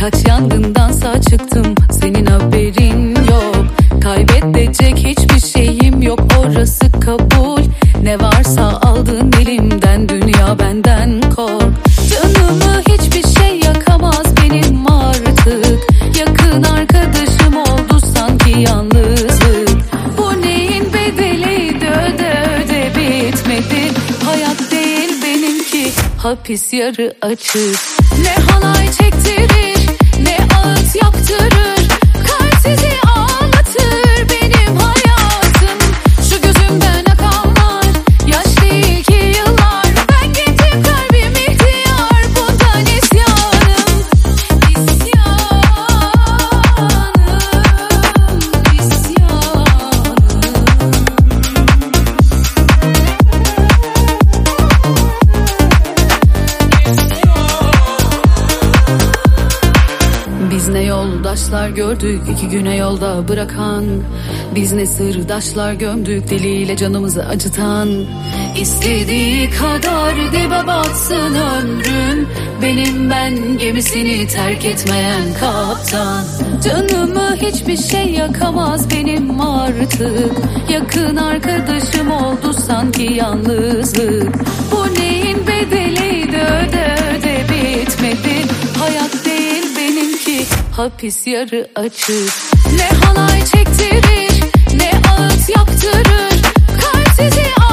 Kaç yangından sağ çıktım, senin haberin yok. Kaybedecek hiçbir şeyim yok, orası kabul. Ne varsa aldın elimden, dünya benden kork. Canımı hiçbir şey yakamaz benim artık. Yakın arkadaşım oldu sanki yalnızlık. Bu neyin bedeliydi, öde öde bitmedi. Hayat değil benimki, hapis yarı açık. Ne halay çektirir, ne ağıt yaktırır. Kalp sizi ağlatır benim hayatım. Şu gözümden akanlar yaş değil ki yıllar. Ben gencim, kalbim ihtiyar, bundan isyanım. İsyanım, isyanım. Biz ne yoldaşlar gördük, 2 güne yolda bırakan. Biz ne sırdaşlar gömdük, diliyle canımızı acıtan. İstediği kadar dibe batsın ömrüm, benim ben gemisini terk etmeyen kaptan. Canımı hiçbir şey yakamaz benim artık. Yakın arkadaşım oldu sanki yalnızlık. Bu neyin bedeliydi, öde öde bitmedi. Hayat değil benimki, hapis yarı açık. Ne halay çektirir, ne ağıt yaktırır. Kalp sizi